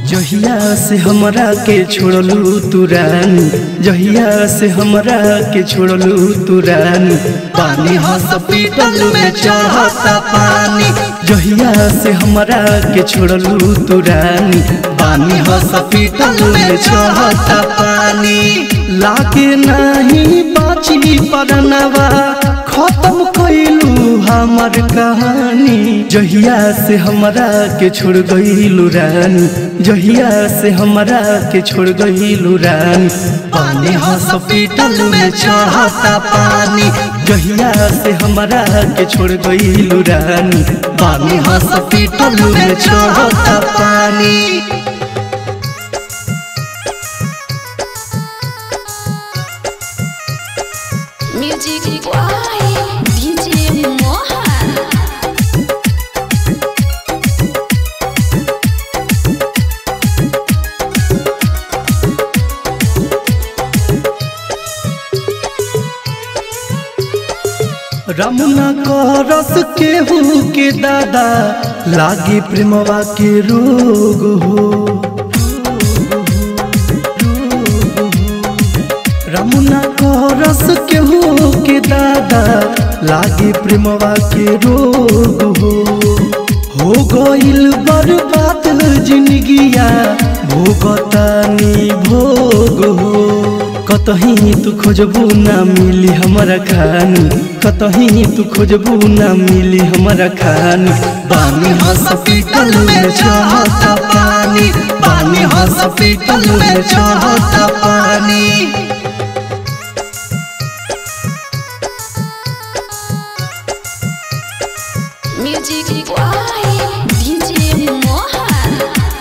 जहिया से हमरा के छोड़लू तू रानी, जहिया से हमरा के छोड़लू तू रानी, पानी हॉस्पिटल में चढ़ता पानी। जहिया से हमरा के छोड़लू तू रानी, पानी हॉस्पिटल में चढ़ता पानी। लागे नहीं बाची परनवा, खत्म कइलू हमर कहानी। जहिया से हमरा के छोड़ गइलू रानी, जहिया से हमरा के छोड़ गइलू रानी, पानी हॉस्पिटल में चढ़ता पानी। जहिया से हमरा के छोड़ गइलू रानी, पानी हॉस्पिटल में चढ़ता पानी। Music by DJ Mohan. रमुना को रस केहू के दादा, लागे प्रेमवा के रोग हो। रमुना को रस केहू के दादा, लागे प्रेमवा के रोग हो गइल बर्बाद जिंदगिया, भोगतानी भोग हो। कतहीं तू खोजबू ना मिली हमारा खानी, कतहीं तू खोजबू ना मिली हमारा खानी। पानी हॉस्पिटल में चढ़ता पानी। पानी हॉस्पिटल में चढ़ता पानी। Music by DJ Mohan.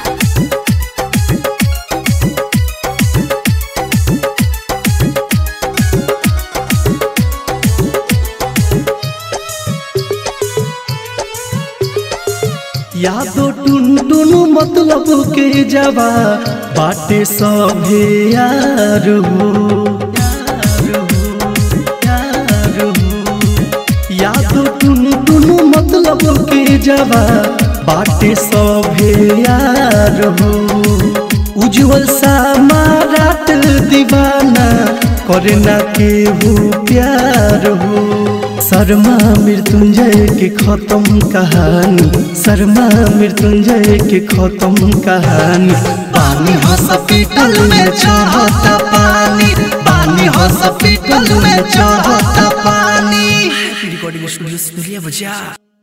यादो टुन टुन मतलब के जवा, बाटे सभे यार हो। यादो टुन टुन मतलब के जवा, बाटे सभे यार हो। उज्जवल समारात दीवाना, करे ना केहू प्यार हो। शर्मा मृत्युंजय के खत्म कहानी, शर्मा मृत्युंजय के खत्म कहानी। पानी हॉस्पिटल में चढ़ता पानी। पानी हॉस्पिटल में चढ़ता पानी। रिकॉर्डिंग स्टूडियो बजा।